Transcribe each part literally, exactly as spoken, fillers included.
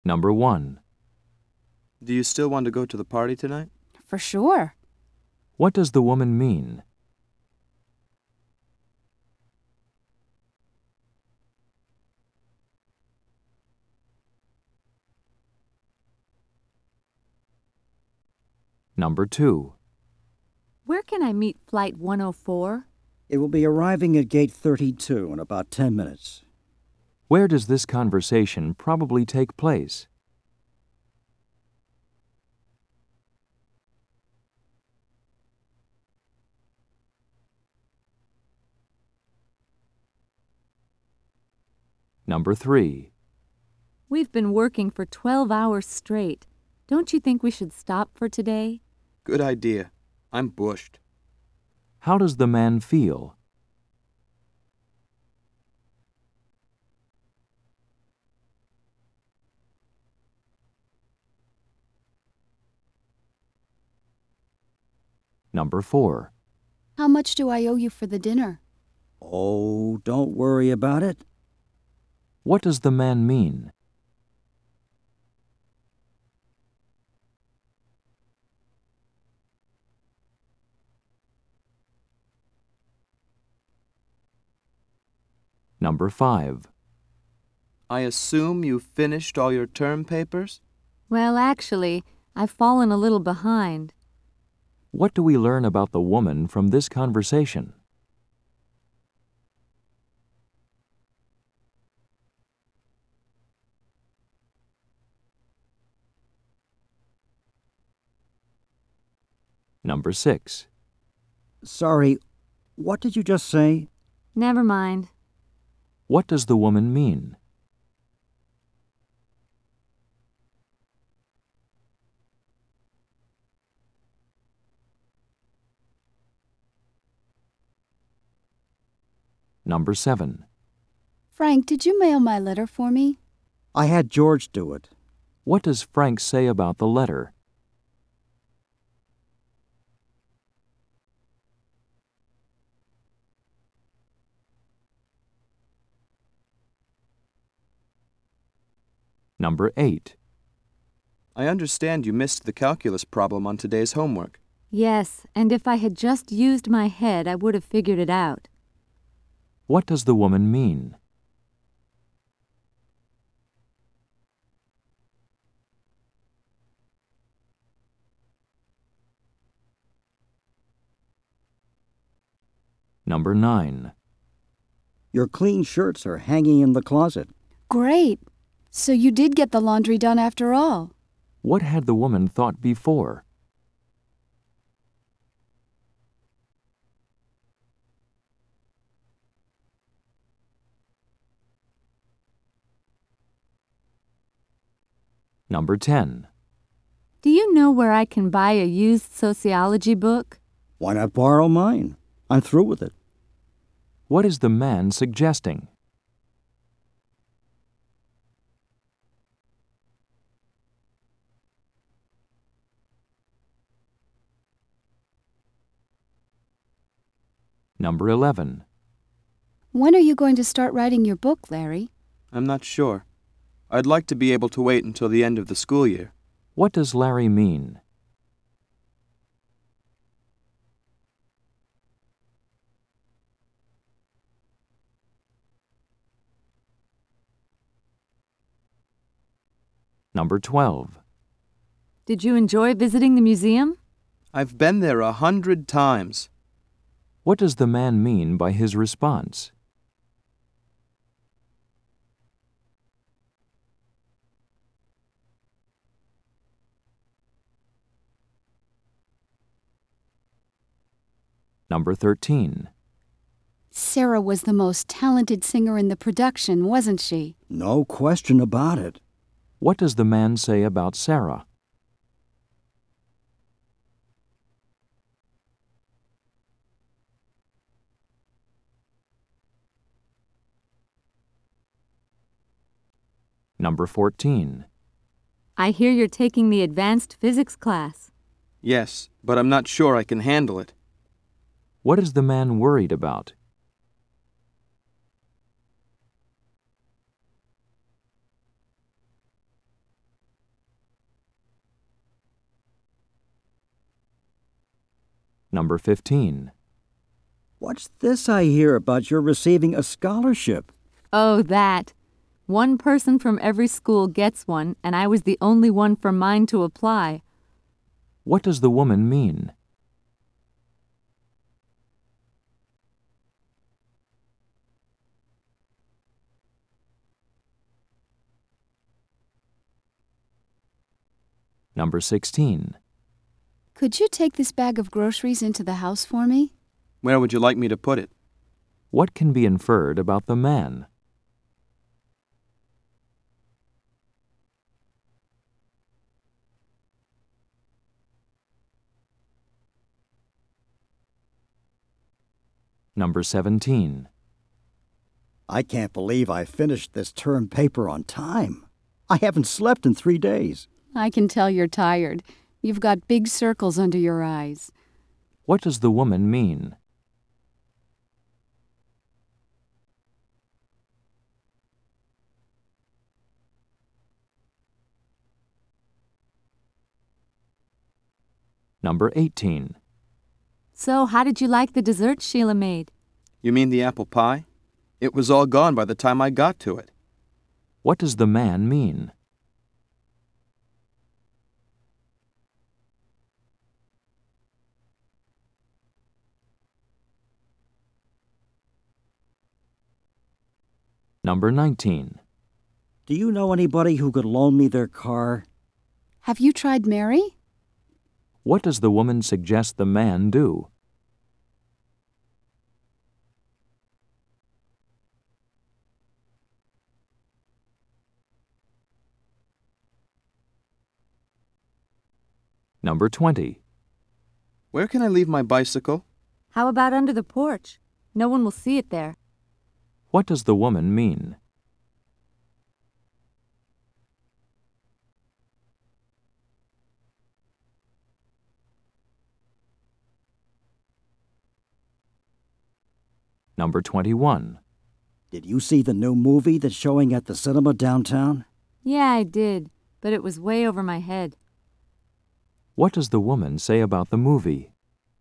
Number one. Do you still want to go to the party tonight? For sure. What does the woman mean? Number two. Where can I meet Flight one oh four? It will be arriving at gate thirty-two in about ten minutes. Where does this conversation probably take place? Number three. We've been working for twelve hours straight. Don't you think we should stop for today? Good idea. I'm bushed. How does the man feel? Number four. How much do I owe you for the dinner? Oh, don't worry about it. What does the man mean? Number five. I assume you finished all your term papers? Well, actually, I've fallen a little behind. What do we learn about the woman from this conversation? Number six. Sorry, what did you just say? Never mind. What does the woman mean? Number seven. Frank, did you mail my letter for me? I had George do it. What does Frank say about the letter? Number eight. I understand you missed the calculus problem on today's homework. Yes, and if I had just used my head, I would have figured it out. What does the woman mean? Number nine. Your clean shirts are hanging in the closet. Great. So you did get the laundry done after all. What had the woman thought before? Number ten. Do you know where I can buy a used sociology book? Why not borrow mine? I'm through with it. What is the man suggesting? Number eleven. When are you going to start writing your book, Larry? I'm not sure. I'd like to be able to wait until the end of the school year. What does Larry mean? Number twelve. Did you enjoy visiting the museum? I've been there a hundred times. What does the man mean by his response? Number thirteen. Sarah was the most talented singer in the production, wasn't she? No question about it. What does the man say about Sarah? Number fourteen. I hear you're taking the advanced physics class. Yes, but I'm not sure I can handle it. What is the man worried about? Number fifteen. What's this I hear about your receiving a scholarship? Oh, that. One person from every school gets one, and I was the only one from mine to apply. What does the woman mean? Number sixteen. Could you take this bag of groceries into the house for me? Where would you like me to put it? What can be inferred about the man? Number seventeen. I can't believe I finished this term paper on time. I haven't slept in three days. I can tell you're tired. You've got big circles under your eyes. What does the woman mean? Number eighteen. So, how did you like the dessert Sheila made? You mean the apple pie? It was all gone by the time I got to it. What does the man mean? Number nineteen. Do you know anybody who could loan me their car? Have you tried Mary? What does the woman suggest the man do? Number twenty. Where can I leave my bicycle? How about under the porch? No one will see it there. What does the woman mean? Number twenty-one. Did you see the new movie that's showing at the cinema downtown? Yeah, I did, but it was way over my head. What does the woman say about the movie?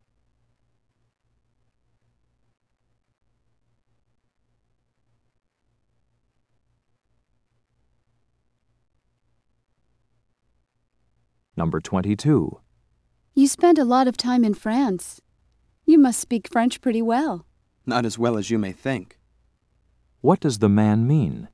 Number twenty-two. You spent a lot of time in France. You must speak French pretty well. Not as well as you may think. What does the man mean?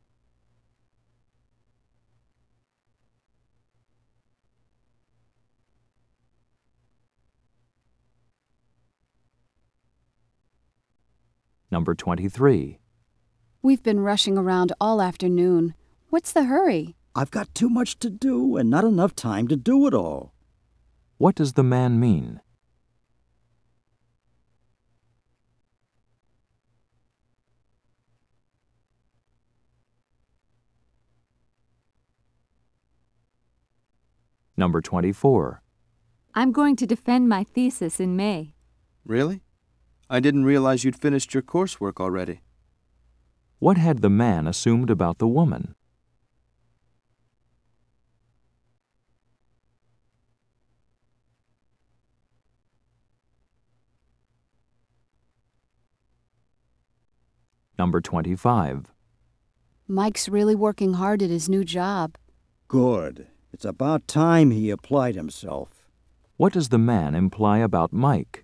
Number twenty-three. We've been rushing around all afternoon. What's the hurry? I've got too much to do and not enough time to do it all. What does the man mean? Number twenty-four. I'm going to defend my thesis in May. Really? I didn't realize you'd finished your coursework already. What had the man assumed about the woman? Number twenty-five. Mike's really working hard at his new job. Good. It's about time he applied himself. What does the man imply about Mike?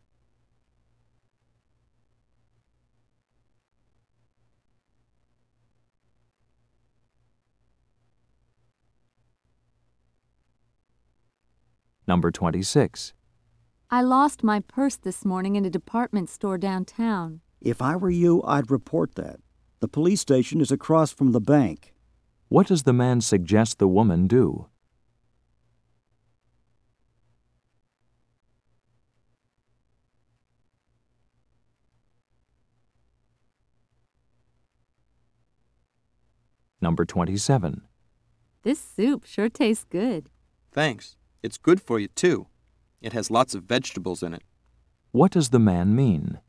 Number twenty-six. I lost my purse this morning in a department store downtown. If I were you, I'd report that. The police station is across from the bank. What does the man suggest the woman do? Number twenty-seven. This soup sure tastes good. Thanks. It's good for you, too. It has lots of vegetables in it. What does the man mean?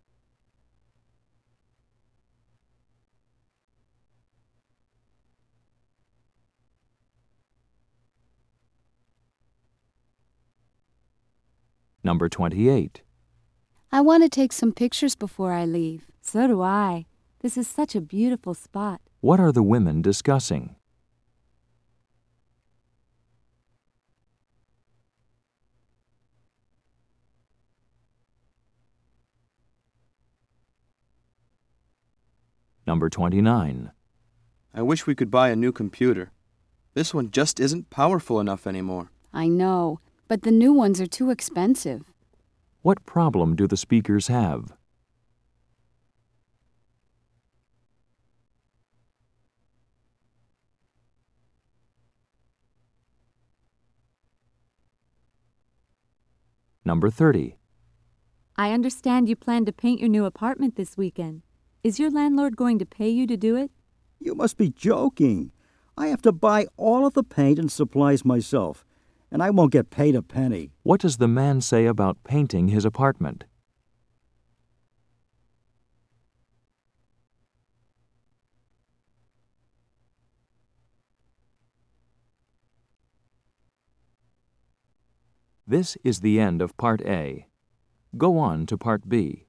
Number twenty-eight. I want to take some pictures before I leave. So do I. This is such a beautiful spot. What are the women discussing? Number twenty-nine. I wish we could buy a new computer. This one just isn't powerful enough anymore. I know, but the new ones are too expensive. What problem do the speakers have? Number thirty. I understand you plan to paint your new apartment this weekend. Is your landlord going to pay you to do it? You must be joking. I have to buy all of the paint and supplies myself, and I won't get paid a penny. What does the man say about painting his apartment? This is the end of Part A. Go on to Part B.